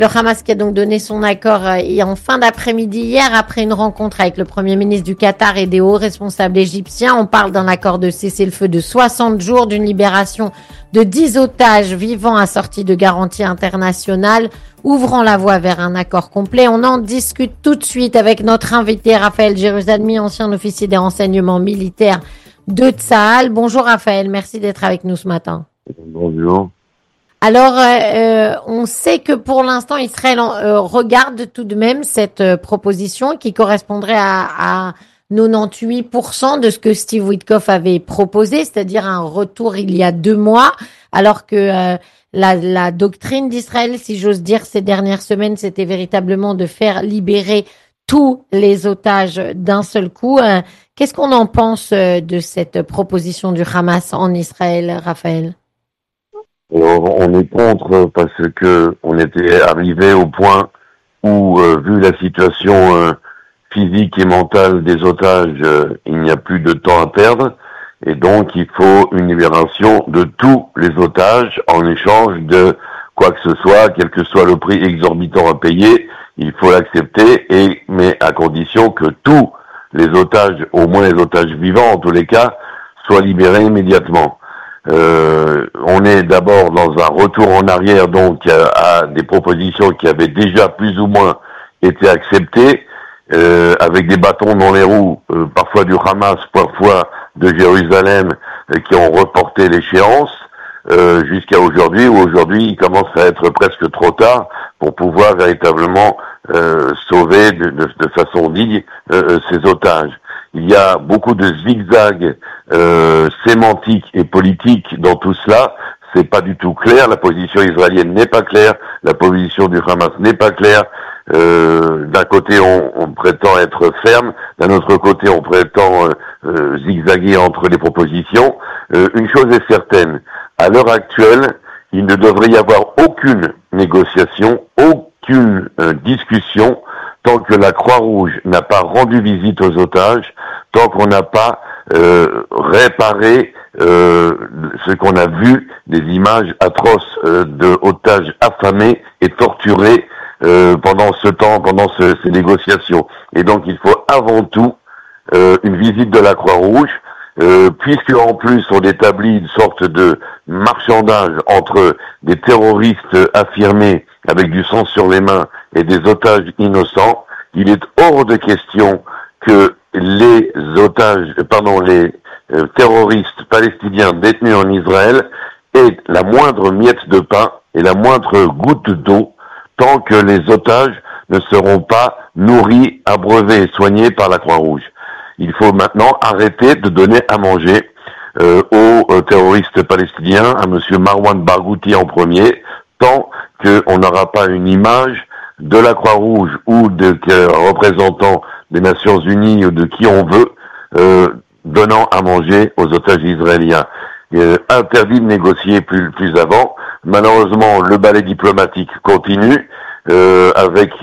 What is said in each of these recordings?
Le Hamas qui a donc donné son accord et en fin d'après-midi hier, après une rencontre avec le Premier ministre du Qatar et des hauts responsables égyptiens. On parle d'un accord de cessez-le-feu de 60 jours, d'une libération de 10 otages vivants assortis de garanties internationales, ouvrant la voie vers un accord complet. On en discute tout de suite avec notre invité Raphaël Jérusalemi, ancien officier des renseignements militaires de Tsahal. Bonjour Raphaël, merci d'être avec nous ce matin. Bonjour. Alors, on sait que pour l'instant, Israël regarde tout de même cette proposition qui correspondrait à 98% de ce que Steve Witkoff avait proposé, c'est-à-dire un retour il y a 2 mois, alors que la doctrine d'Israël, si j'ose dire, ces dernières semaines, c'était véritablement de faire libérer tous les otages d'un seul coup. Qu'est-ce qu'on en pense de cette proposition du Hamas en Israël, Raphaël? Alors, on est contre parce que on était arrivé au point où, vu la situation physique et mentale des otages, il n'y a plus de temps à perdre, et donc il faut une libération de tous les otages en échange de quoi que ce soit, quel que soit le prix exorbitant à payer, il faut l'accepter, mais à condition que tous les otages, au moins les otages vivants en tous les cas, soient libérés immédiatement. On est d'abord dans un retour en arrière donc à des propositions qui avaient déjà plus ou moins été acceptées, avec des bâtons dans les roues, parfois du Hamas, parfois de Jérusalem, qui ont reporté l'échéance jusqu'à aujourd'hui, où aujourd'hui il commence à être presque trop tard pour pouvoir véritablement sauver de façon digne ces otages. Il y a beaucoup de zigzags sémantiques et politiques dans tout cela. C'est pas du tout clair. La position israélienne n'est pas claire. La position du Hamas n'est pas claire. D'un côté, on prétend être ferme. D'un autre côté, on prétend zigzaguer entre les propositions. Une chose est certaine. À l'heure actuelle, il ne devrait y avoir aucune négociation, aucune discussion tant que la Croix-Rouge n'a pas rendu visite aux otages, tant qu'on n'a pas réparé ce qu'on a vu, des images atroces de otages affamés et torturés pendant ce temps, pendant ces négociations. Et donc il faut avant tout une visite de la Croix-Rouge, puisque en plus on établit une sorte de marchandage entre des terroristes affirmés avec du sang sur les mains et des otages innocents, il est hors de question que les terroristes palestiniens détenus en Israël aient la moindre miette de pain et la moindre goutte d'eau tant que les otages ne seront pas nourris, abreuvés et soignés par la Croix-Rouge. Il faut maintenant arrêter de donner à manger aux terroristes palestiniens, à monsieur Marwan Barghouti en premier, tant qu'on n'aura pas une image de la Croix-Rouge ou de représentants des Nations Unies ou de qui on veut donnant à manger aux otages israéliens. Interdit de négocier plus avant. Malheureusement, le ballet diplomatique continue avec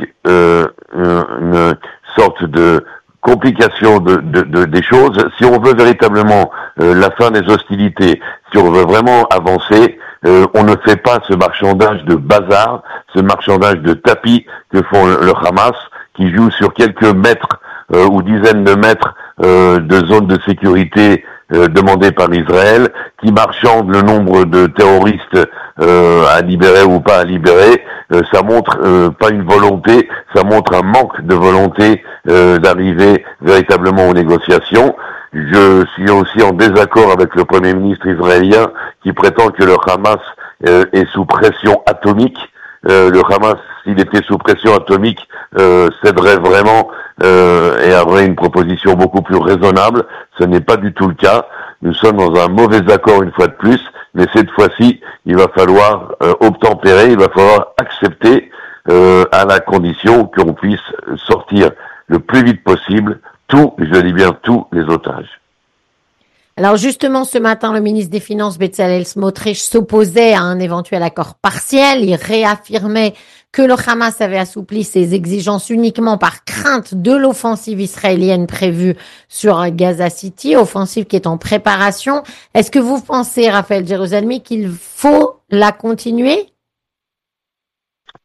une sorte de complication des choses. Si on veut véritablement la fin des hostilités, si on veut vraiment avancer, on ne fait pas ce marchandage de bazar, ce marchandage de tapis que font le Hamas, qui joue sur quelques mètres ou dizaines de mètres de zones de sécurité demandées par Israël, qui marchande le nombre de terroristes à libérer ou pas à libérer. Ça montre pas une volonté, ça montre un manque de volonté d'arriver véritablement aux négociations. Je suis aussi en désaccord avec le Premier ministre israélien qui prétend que le Hamas est sous pression atomique. Le Hamas, s'il était sous pression atomique, céderait vraiment et aurait une proposition beaucoup plus raisonnable. Ce n'est pas du tout le cas. Nous sommes dans un mauvais accord une fois de plus, mais cette fois-ci, il va falloir obtempérer, il va falloir accepter à la condition qu'on puisse sortir le plus vite possible tous, je dis bien tous, les otages. Alors justement, ce matin, le ministre des Finances, Bezalel Smotrich, s'opposait à un éventuel accord partiel. Il réaffirmait que le Hamas avait assoupli ses exigences uniquement par crainte de l'offensive israélienne prévue sur Gaza City, offensive qui est en préparation. Est-ce que vous pensez, Raphaël Jérusalemi, qu'il faut la continuer ?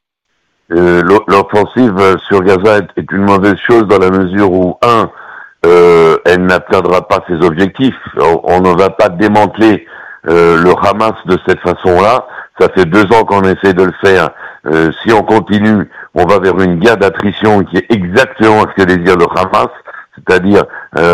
L'offensive sur Gaza est une mauvaise chose dans la mesure où, elle n'atteindra pas ses objectifs. On ne va pas démanteler le Hamas de cette façon-là. Ça fait 2 ans qu'on essaie de le faire. Si on continue, on va vers une guerre d'attrition qui est exactement ce que désire le Hamas, c'est-à-dire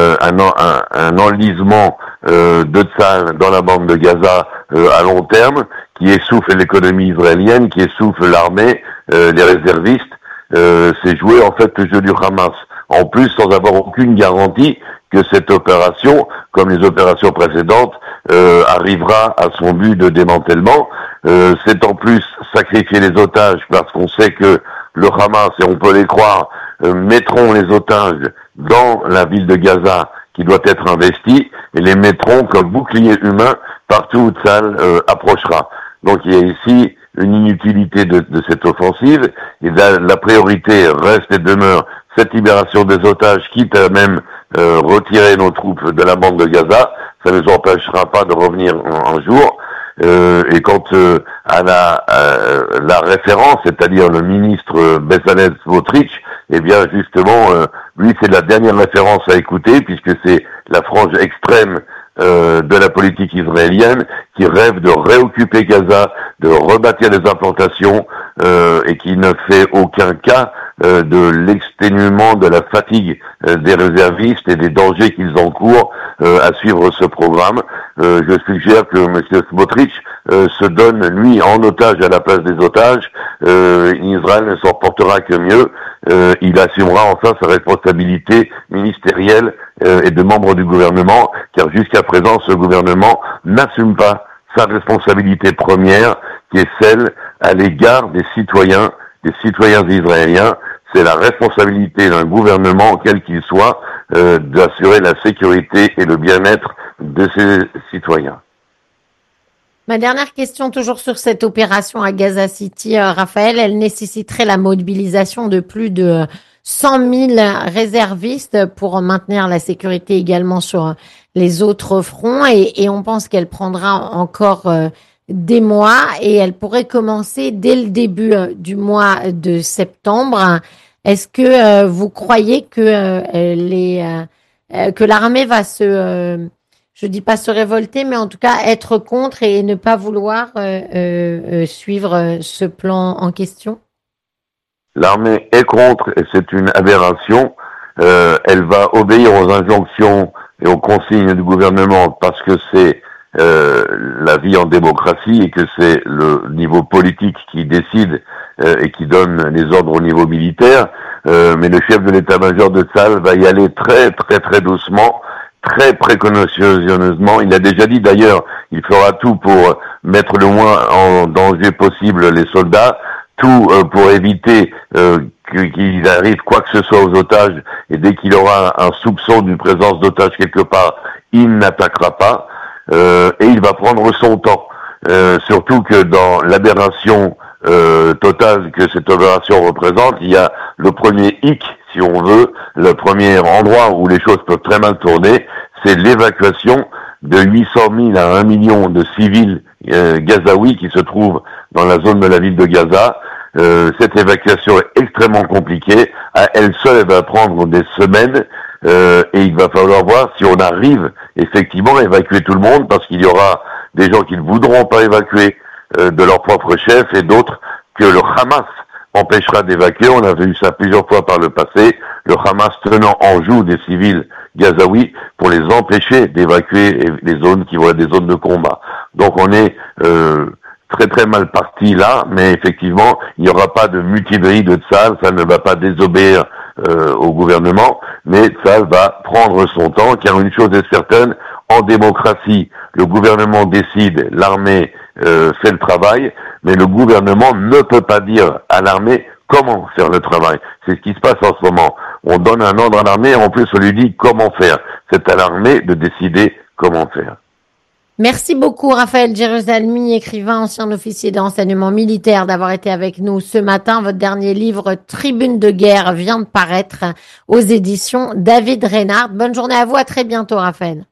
un enlisement de Tsahal dans la bande de Gaza à long terme, qui essouffle l'économie israélienne, qui essouffle l'armée, les réservistes. C'est jouer en fait le jeu du Hamas. En plus, sans avoir aucune garantie que cette opération, comme les opérations précédentes, arrivera à son but de démantèlement. C'est en plus sacrifier les otages parce qu'on sait que le Hamas, et on peut les croire, mettront les otages dans la ville de Gaza qui doit être investie et les mettront comme bouclier humain partout où Tsahal approchera. Donc il y a ici une inutilité de cette offensive et la priorité reste et demeure cette libération des otages, quitte à même retirer nos troupes de la bande de Gaza. Ça ne les empêchera pas de revenir un jour. Et quant à la référence, c'est-à-dire le ministre Bezalel Smotrich, eh bien justement, lui c'est la dernière référence à écouter puisque c'est la frange extrême de la politique israélienne qui rêve de réoccuper Gaza, de rebâtir des implantations et qui ne fait aucun cas de l'exténuement, de la fatigue des réservistes et des dangers qu'ils encourent à suivre ce programme. Je suggère que M. Smotrich se donne, lui, en otage à la place des otages. Israël ne s'en portera que mieux. Il assumera enfin sa responsabilité ministérielle et de membre du gouvernement, car jusqu'à présent, ce gouvernement n'assume pas sa responsabilité première, qui est celle à l'égard des citoyens israéliens. C'est la responsabilité d'un gouvernement, quel qu'il soit, d'assurer la sécurité et le bien-être de ses citoyens. Ma dernière question, toujours sur cette opération à Gaza City, Raphaël, elle nécessiterait la mobilisation de plus de 100 000 réservistes pour maintenir la sécurité également sur les autres fronts et on pense qu'elle prendra encore des mois et elle pourrait commencer dès le début du mois de septembre. Est-ce que vous croyez que que l'armée va je dis pas se révolter, mais en tout cas être contre et ne pas vouloir suivre ce plan en question? L'armée est contre et c'est une aberration. Elle va obéir aux injonctions et aux consignes du gouvernement parce que c'est la vie en démocratie et que c'est le niveau politique qui décide et qui donne les ordres au niveau militaire. Mais le chef de l'état-major de Tsahal va y aller très très très doucement, très précautionneusement. Il a déjà dit d'ailleurs, il fera tout pour mettre le moins en danger possible les soldats, tout pour éviter qu'il arrive quoi que ce soit aux otages, et dès qu'il aura un soupçon d'une présence d'otages quelque part, il n'attaquera pas, et il va prendre son temps. Surtout que dans l'aberration totale que cette opération représente, il y a le premier hic, si on veut, le premier endroit où les choses peuvent très mal tourner, c'est l'évacuation de 800 000 à 1 million de civils gazaouis qui se trouvent dans la zone de la ville de Gaza. Cette évacuation est extrêmement compliquée. À elle seule, elle va prendre des semaines et il va falloir voir si on arrive effectivement à évacuer tout le monde, parce qu'il y aura des gens qui ne voudront pas évacuer de leur propre chef et d'autres que le Hamas empêchera d'évacuer. On a vu ça plusieurs fois par le passé, le Hamas tenant en joue des civils gazaouis pour les empêcher d'évacuer les zones qui vont être des zones de combat. Donc on est très très mal parti là, mais effectivement, il n'y aura pas de mutinerie de Tsahal, ça ne va pas désobéir au gouvernement, mais Tsahal va prendre son temps, car une chose est certaine, en démocratie, le gouvernement décide, l'armée fait le travail, mais le gouvernement ne peut pas dire à l'armée comment faire le travail. C'est ce qui se passe en ce moment. On donne un ordre à l'armée et en plus on lui dit comment faire. C'est à l'armée de décider comment faire. Merci beaucoup, Raphaël Jérusalemi, écrivain, ancien officier de renseignement militaire, d'avoir été avec nous ce matin. Votre dernier livre, Tribune de guerre, vient de paraître aux éditions David Reynard. Bonne journée à vous, à très bientôt, Raphaël.